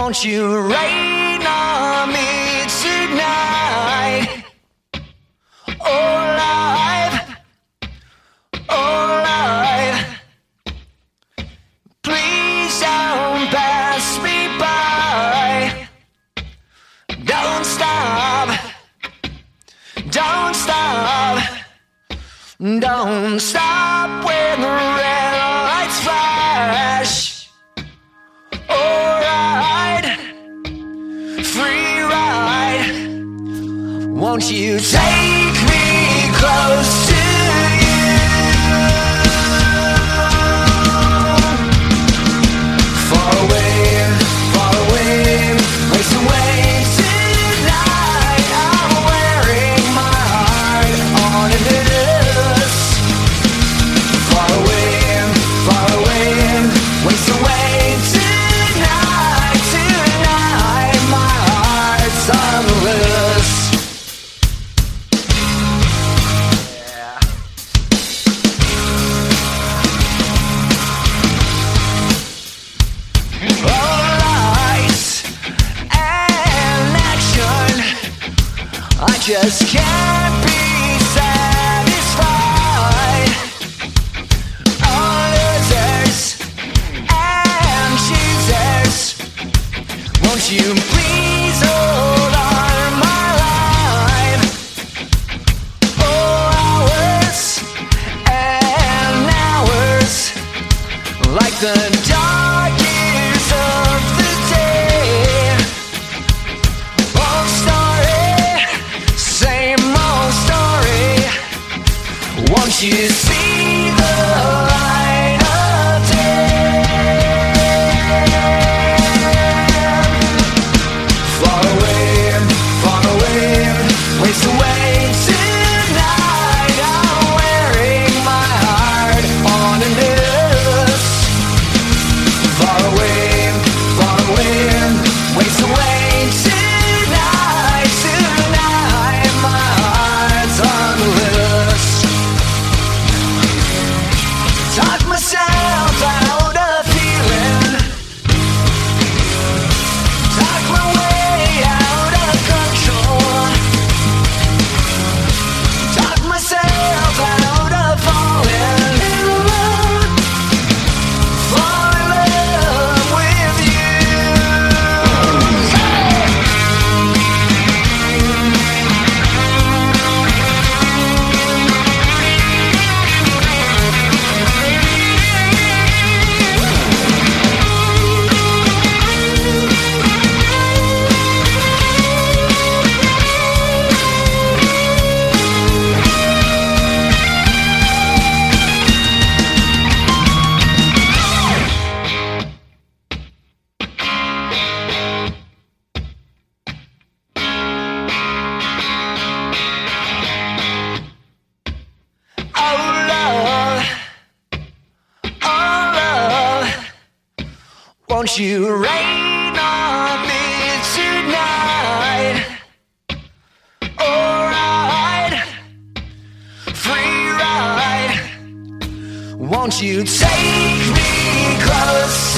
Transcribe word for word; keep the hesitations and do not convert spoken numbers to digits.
Won't you rain on me tonight? Oh, life, oh, life, please don't pass me by. Don't stop, don't stop, don't stop when the red lights flash. Free ride. Won't you take me close to you? Far away, far away, waste away tonight. I'm wearing my heart on a noose. Far away, far away, waste away tonight. On the loose. Yeah. All lights and action, I just can't be satisfied. All losers and choosers, won't you please hold on my life? Oh, hours and hours, like the dark years of the day. Old story, same old story. Won't you see the light of day? Waste away tonight. I'm wearing my heart on a noose. Far away, far away. Waste away tonight. Tonight my heart's on the loose. Talk myself out of feeling. Talk my way out of control. Myself out of falling in love, fall in love with you. Won't you rain on me tonight? Alright, free ride. Won't you take me close?